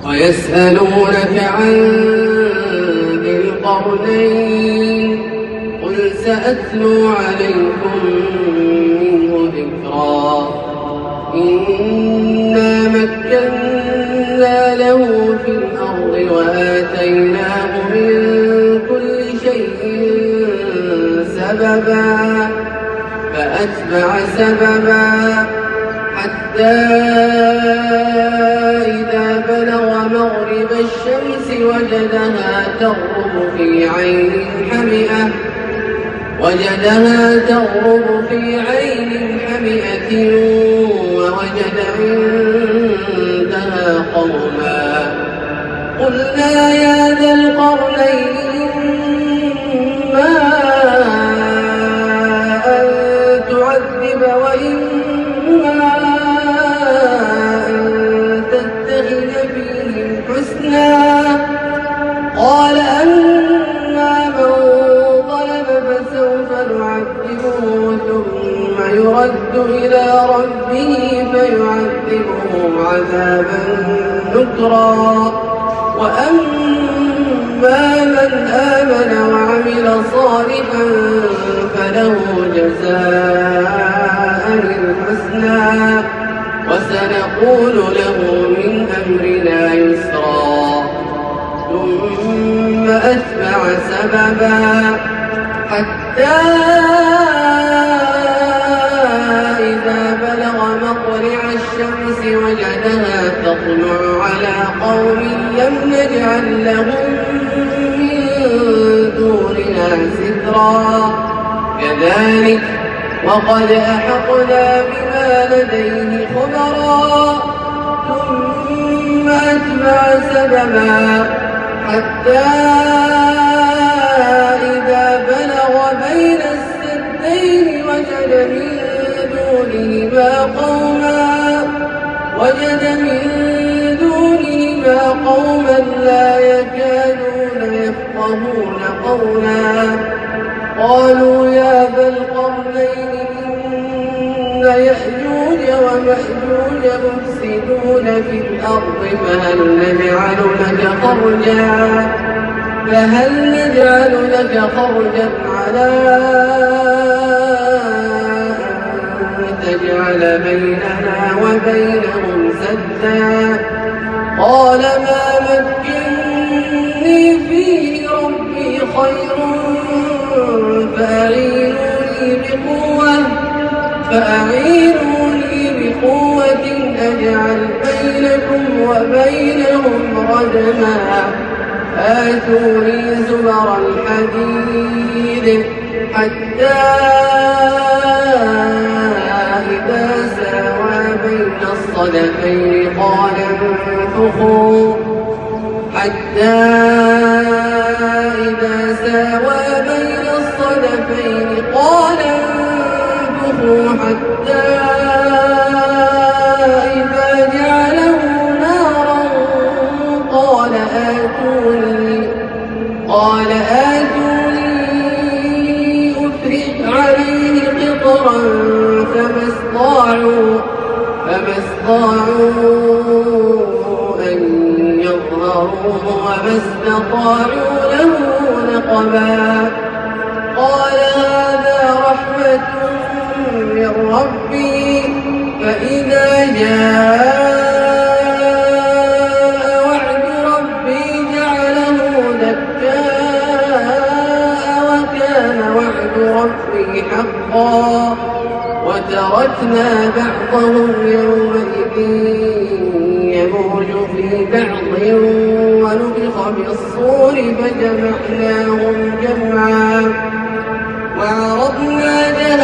ويسألونك عن ذي القرنين قل سأتلو عليكم منه ذكرا إنا مكنا له في الأرض وآتيناه من كل شيء سببا فأتبع سببا حتى إذا بلغ مغرب الشمس وجدها تغرب في عين حمئة ووجد عندها قوما قلنا يا ذا القرنين إما أن تعذب وإما أن تتخذ فيهم حسنا قال أما من ظلم فسوف نعذبه ثم يرد إلى ربه فيعذبه عذابا نكرا وأما من آمن وعمل صالحا فله جزاء الحسنى وسنقول له من أمرنا يسرا ثم أتبع سببا حتى إذا بلغ مطلع الشمس وجدها تطلع على قوم لم نجعل لهم من دونها سترا كذلك وقد أحطنا بما لديه خبرا ثم أتبع سببا حتى إذا بلغ بين السدين وجد من دونهما قوما لا يكادون يفقهون قولا قالوا يا ذا القرنين إن يأجوج ومأجوج مفسدون في الأرض فهل نجعل لك خرجا على أن تجعل بيننا وبينهم سدا قال ما مكنني فيه ربي خير فأعينوني بقوة أجعل بينكم وبينهم ردما آتوني زبر الحديد حتى إذا ساوى بين الصدفين قال انفخوا حتى إذا ساوى بين الصدفين قال انفخوا حتى إذا جعله نارا قال آتوني أفرغ عليه قطرا فما استطاعوا أن يظهروه وما استطاعوا له نقبا قال هذا رحمة من ربي فإذا جاء وعد ربي جعله دكاء وكان وعد ربي حقا وتركنا بعضهم يومئذ يموج في بعض ونفخ بالصور فجمعناهم جمعا وعرضنا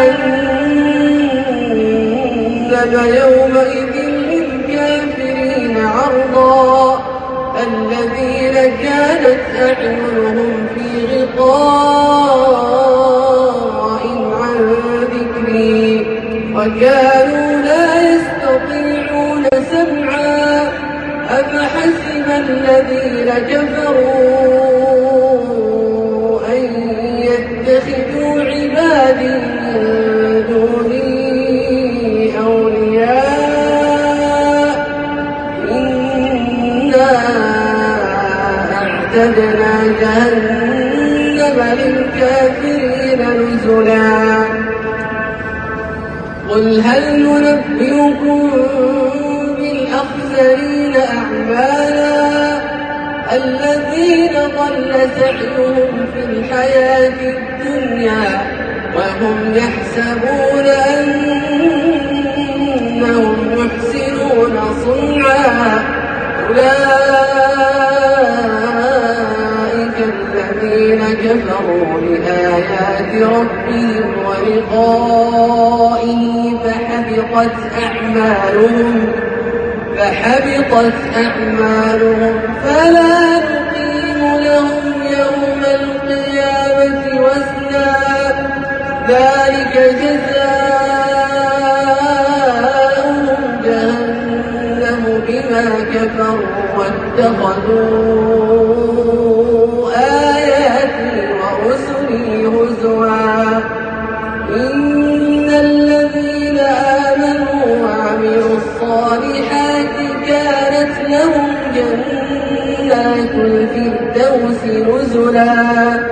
جهنم يومئذ للكافرين عرضا الذين كانت أعينهم في غطاء عن ذكري وكانوا لا يستطيعون سمعا أفحسب الذين كفروا أن يتخذوا عبادي من دوني أولياء أعتدنا جهنم للكافرين نزلا قل هل ننبئكم بالأخسرين أعمالا الذين ضل سعيهم في الحياة الدنيا وهم يحسبون أنهم يحسنون صنعا أولئك الذين كفروا بآيات ربهم ولقائه فحبطت أعمالهم فلا نقيم لهم يوم القيامة وزنا ذلك جزاؤهم جهنم بما كفروا واتخذوا آياتي ورسلي هزوا إن الذين آمنوا وعملوا الصالحات كانت لهم جنات الفردوس نزلا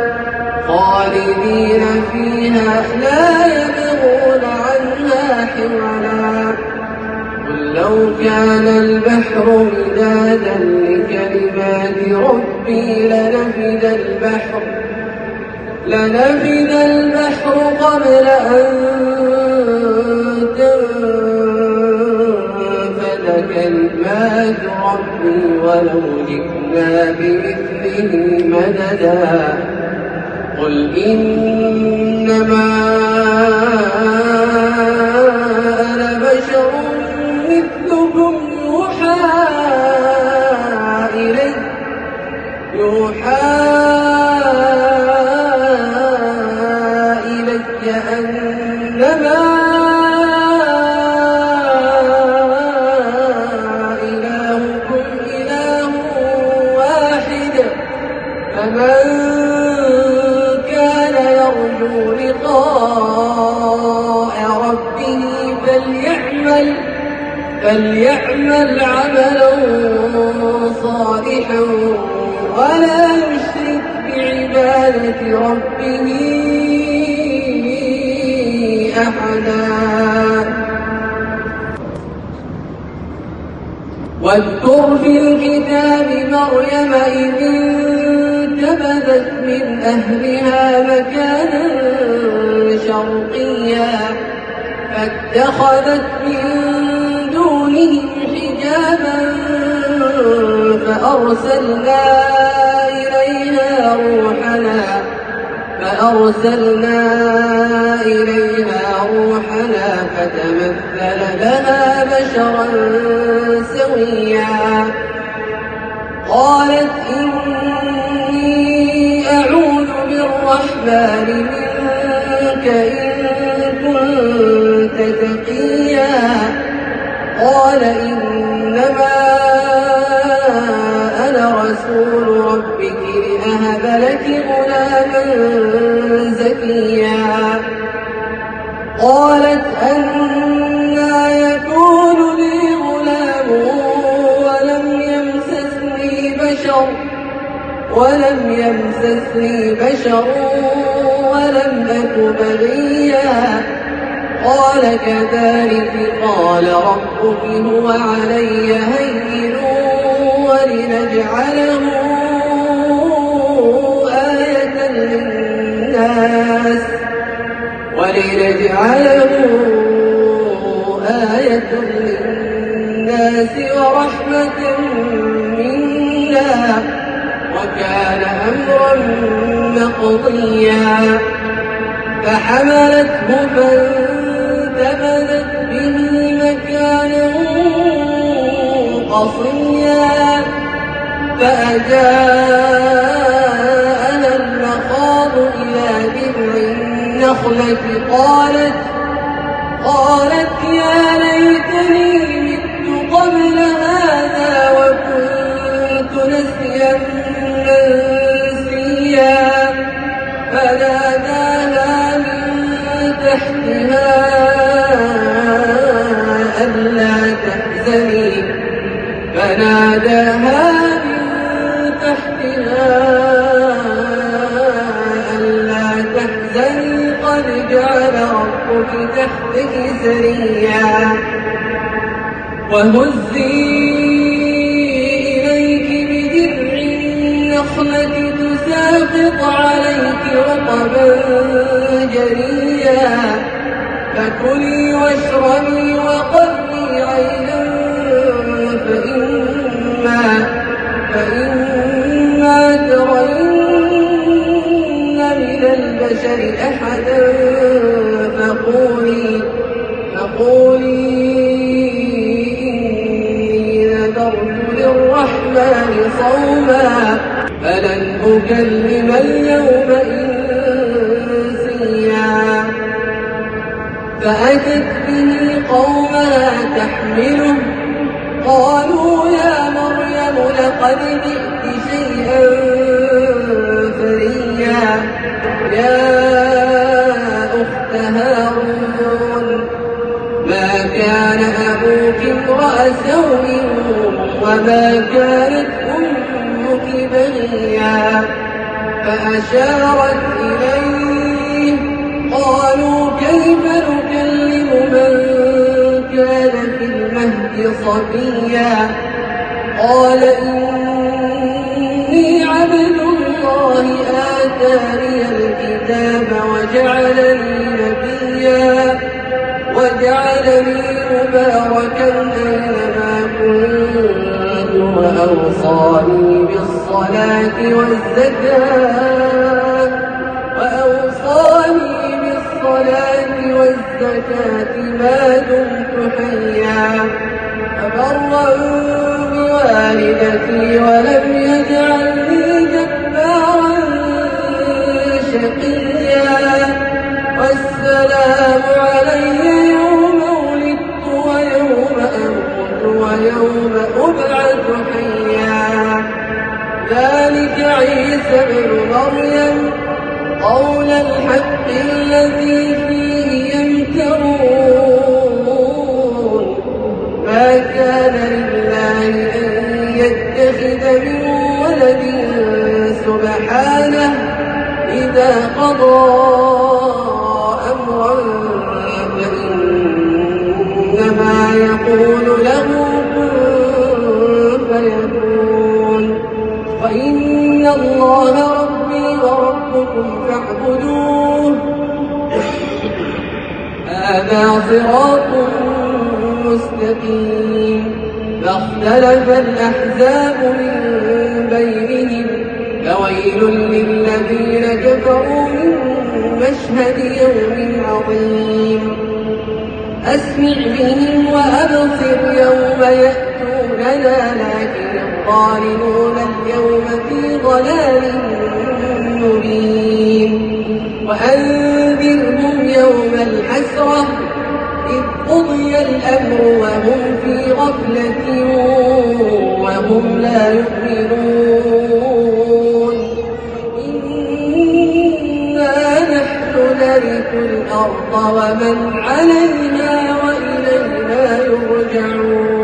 خالدين فيها لا يبغون عنها حولا قل لو كان البحر مدادا لكلمات ربي لنفد البحر قبل أن تنفد كلمات ربي ولو جئنا بمثله مددا قل إنما أنا بشر مثلكم يوحى إلي أنما إلهكم إله واحد فمن كان يرجو لقاء ربه فليعمل عملا صالحا ولا يشرك بعبادة ربه أحدا واذكر في الكتاب مريم إذ انتبذت من أهلها مكانا شرقيا فاتخذت من دونهم حجابا فأرسلنا إليها روحنا فتمثل لها بشرا سويا قالت إني أعوذ بالرحمن منك إن كنت تقيا قال إنما أنا رسول ربك لأهب لك غلاما زكيا قالت أنى يكون لي غلام ولم يمسسني بشر ولم أك بغيا قال كذلك قال ربك هو علي هين ولنجعله آية للناس ورحمة منا وكان أمرا مقضيا فحملته فانتبذت به مكانا قصيا فأجاءها المخاض إلى جذع النخلة قالت يا ليتني مت قبل هذا وكنت نسيا منسيا فناداها من تحتها ألا تحزني تحتها ألا تحزني قد جعل ربك تحتك سريا وهزي إليك بجذع النخلة تساقط عليك رطبا جنيا فكلي واشربي وقري عينا فإما ترين من البشر أحدا فقولي إني نذرت للرحمن صوما فلن أكلم اليوم إنسيا فأتت به قومها تحمله قالوا يا مريم لقد جئت شيئا فريا يا أخت هارون ما كان أبوك امرأ سوء وما كانت أمك بغيا فأشارت إليه قالوا كيف نكلم من كان في المهد صبيا قال إني عبد الله آتاني الكتاب وجعلني مباركا أينما كنت وأوصاني بالصلاة والزكاة ما دمت حيا فبرا بوالدتي ولم يجعلني جبارا شقيا والسلام علي يوم ولدت ويوم أموت ويوم أبعث حيا ذلك عيسى بن مريم قول الحق الذي فيه يمترون ما كان لله أن يتخذ من ولد سبحانه إذا قضى أمرا فإنما يقول له كن فيكون وإن الله ربي وربكم فاعبدوه هذا صراط مستقيم فاختلف الأحزاب من بينهم فويل للذين كفروا من مشهد يوم عظيم أسمع بهم وأبصر يوم يأتوننا لكن الظالمون اليوم في ضلال مبين وأنذرهم يوم الحسرة إذ قضي الأمر وهم في غفلة وهم لا يؤمنون إنا نحن نرث الأرض ومن عليها وإلينا يرجعون